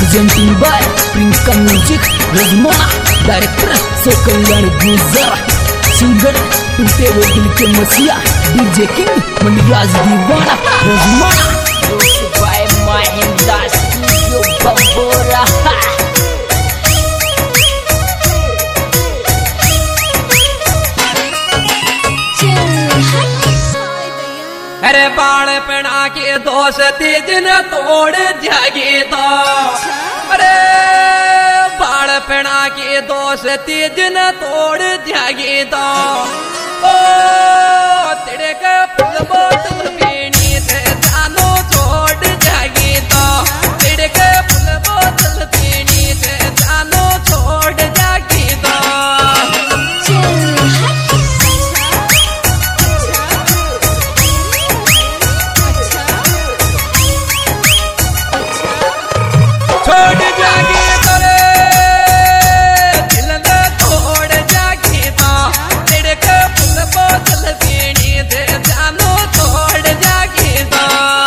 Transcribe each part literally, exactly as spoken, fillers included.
presenting by Prinka Music, Razmana, director Sokalyan Guzar, singer टूटे वो दिल के मसीहा डीजे किंग मंडियाज दीवाना Razmana, produced by Mahindra Studio Bambora. अरे बाण पना के दोस्ती दिन तोड़ जागी तो अरे बाण पना के दोस्ती दिन तोड़ जागी तो ओ तेरे के फूल बोतल पीनी से जानो छोड़ जागी तो तेरे के फूल बोतल पीनी से जानो छोड़ जागी तो छोड़ जागी तो रे दिल न तोड़ जागी तो तेरे के फूल बोतल पीनी दे जानो छोड़ जागी तो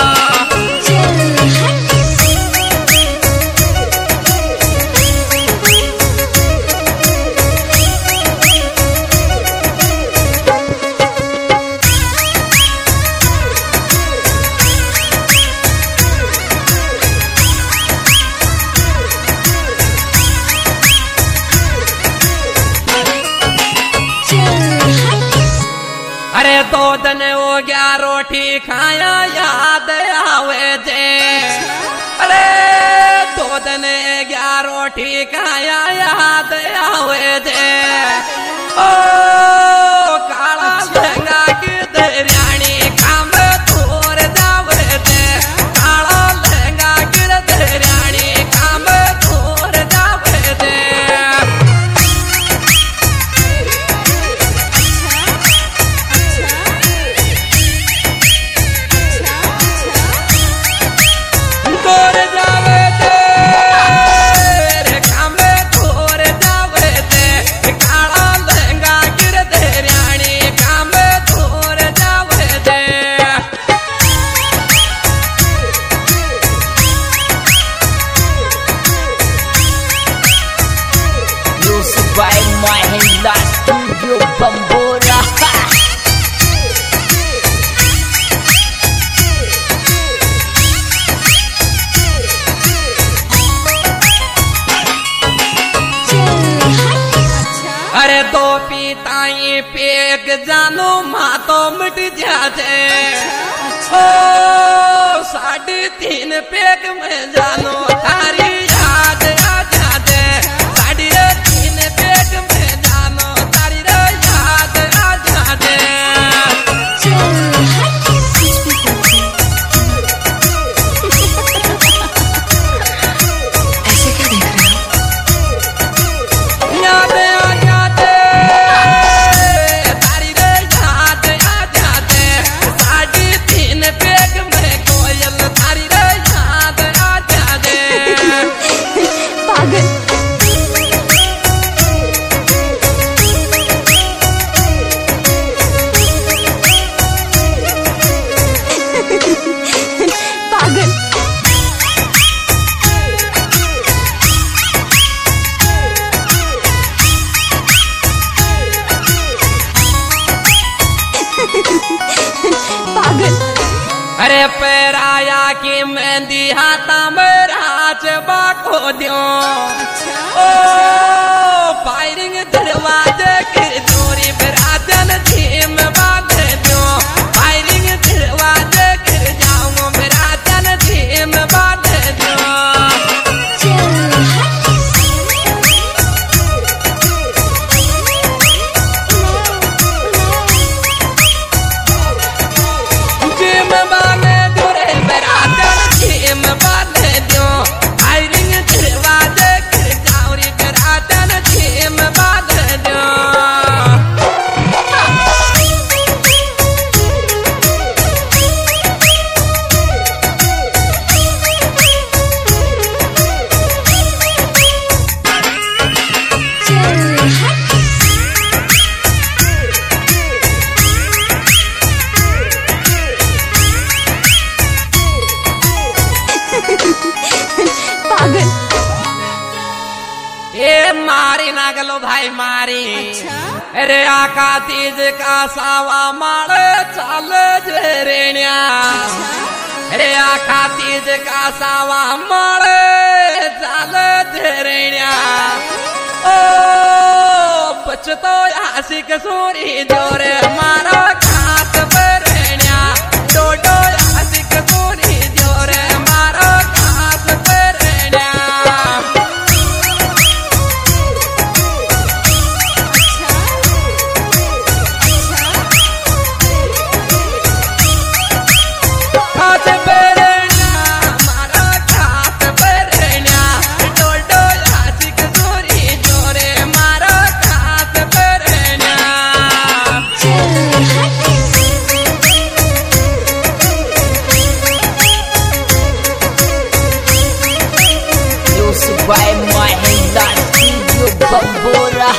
अरे दो दिन हो गया रोटी खाया याद आवे जे अरे दो दिन गया रोटी खाया याद आवे जे ओ काला लहंगा की दरियानी काम तोर जावे जे काला लहंगा की दरियानी काम तोर जावे जे तोर जावे ते रे कामे तोर जावे ते काला लहंगा गिर दे रानी कामे तोर जावे ते Produced by Mahindra Studio Bambora. अरे दो पीताई पेक जानो माँ तो मिट जाते ओ साढ़े तीन पेक में जानो तारी याद आ जाते साढ़े तीन पेक में जानो तारी याद आ जाते याद आ जाते तारी याद आ जाते साढ़े तीन पेक में कोयल तारी याद आ जाते पागल पागल पागल अरे पैराया की मेहंदी हाथा में राज बाको दियो ओ फायरिंग दरवाजे की जोरी बराजन धीम बांध दियो फायरिंग दरवाजे की जाऊं बराजन धीम बांध दियो जिम बांधे दुरे बराजन जिम बांधे दियो फायरिंग दरवाजे की जाऊरी बराजन जिम बांध दियो मारी नागलो भाई मारी। अरे आका तीज का सावा मारे चाल झरेण्या। अरे आका तीज का सावा मारे चाल झरेण्या। ओ बचतो आशिक सूरी जोरे मारा खात बरण्या। डोडो आशिक सूरी जोरे मारा खात बरण्या। खात बरण्या मारा खात बरण्या। डोडो आशिक सूरी जोरे मारा खात बरण्या। Music by Mahindra Studio Bambora.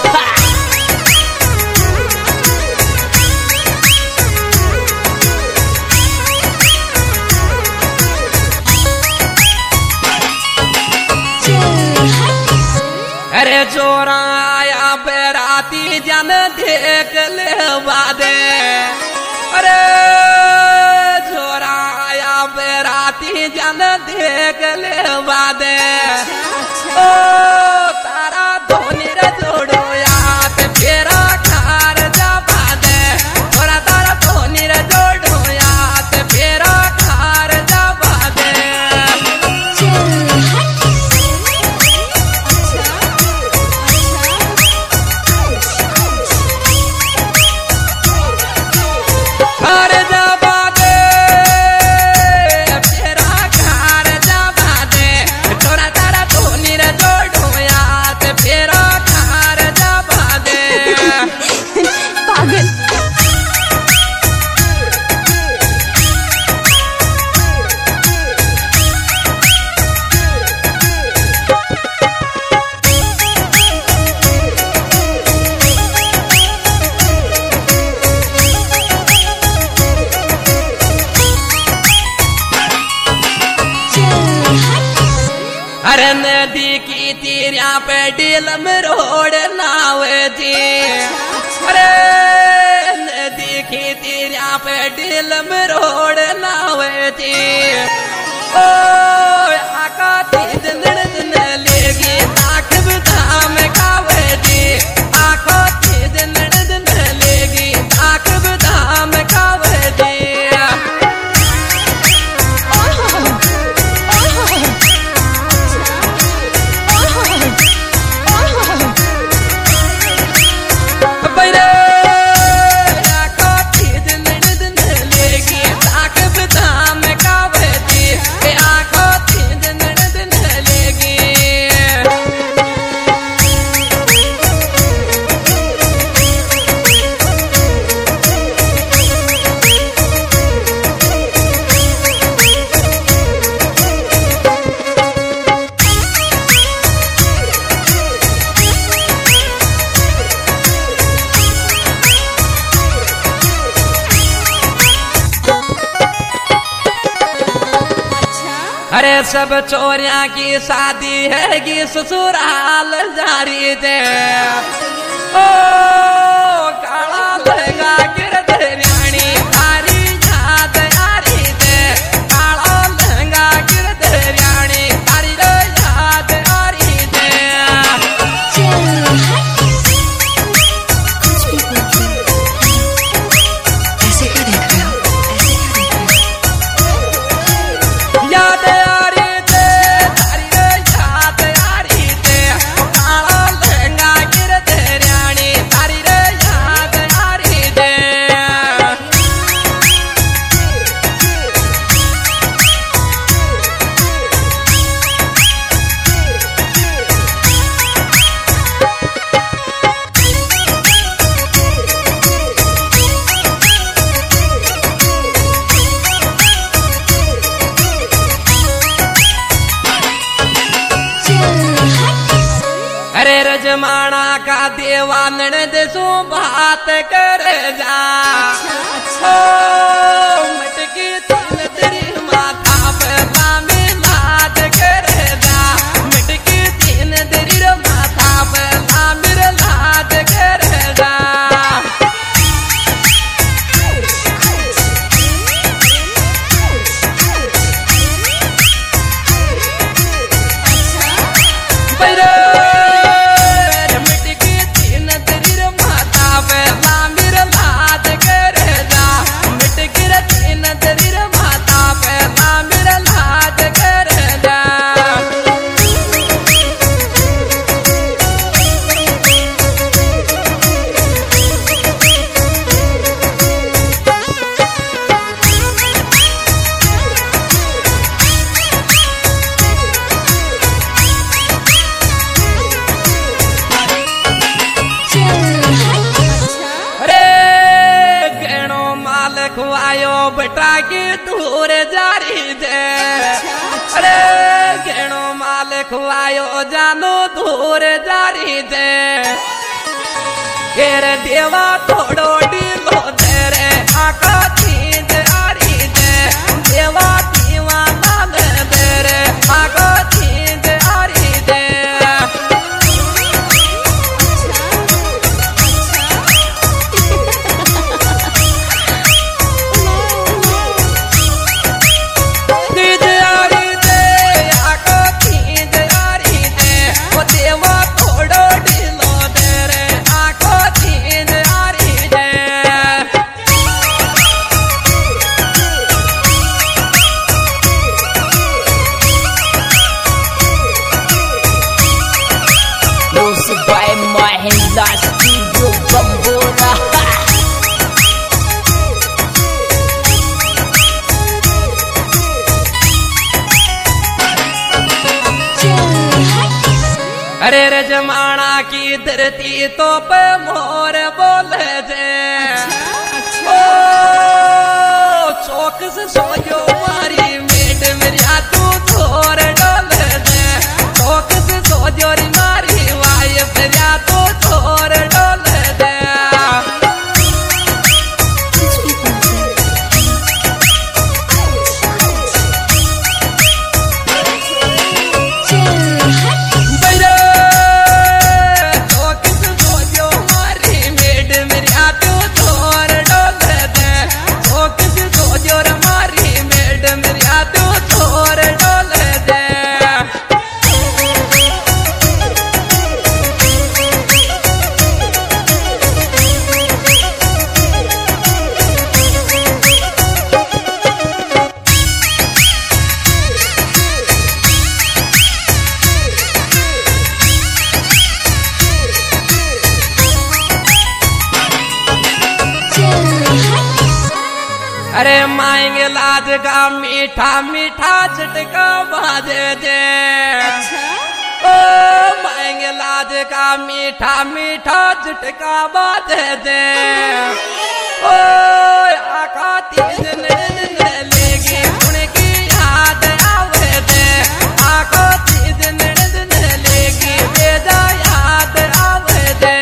अरे चोरा आया बेराती जन देख ले वादे। अरे चोरा आया बेराती जन देख ले वादे। ओ तारा धोनी रे जोड़ो याद फेरा खार जा बादे। थोड़ा तारा धोनी रे जोड़ो याद फेरा खार जा बादे। खार जा बादे फेरा खार जा बादे। थोड़ा तारा धोनी रे जोड़ो याद फेरा खार जा बादे। पागल। अरे नदी की तीरिया पे डीलम रोड नाव थी। अरे नदी की तीरिया पे डीलम रोड नाव थी। ओ आका तीज नड़न लेगी ताकब धाम कावे थी। आका तीज नड़न लेगी ताकब धाम कावे थी। अरे सब चोरियां की शादी है कि ससुराल जारी थे। ओ काला लहंगा गिरधरियाणी थारी याद यारी थे। काला लहंगा गिरधरियाणी थारी याद यारी थे। ऐसे क्या देख रहे हो? याद यारी थे थारी याद यारी थे। काला लहंगा गिरधरियाणी थारी याद यारी थे। अरे रजमाना का देवा ननद सो बात कर जा। ओ मटकी तीन तेरी माथा पे लामे लाज कर जा। मटकी तीन तेरी माथा पे लामे खुआयो बेटा की दूर जारी दे। अरे घेणो माल खुआयो जानो दूर जारी दे। घेर देवा थोड़ो ढीलो दे रे आका चीज आरी दे। देवा दीवाना दे रे आका चीज आरी दे। अरे रजमाना की धरती तो पे मोर बोले जे। ओ चौक से सोयो मारी मेड मेरिया तू थोर डोले जे। चौक से सोजो री मारी वाय मेरिया तू थोर डोले जे। अरे माएंगे लाज का मीठा मीठा झटका बाजे दे। ओ माएंगे लाज का मीठा मीठा झटका बाजे दे। ओ आका तीज लेगी उनकी याद आवे दे। आका तीज लेगी बेजा याद आवे दे।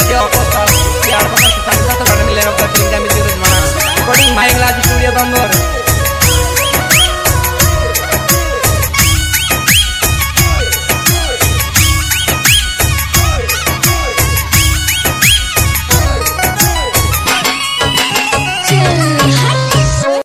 Recording Maing Laju Studio Bangor.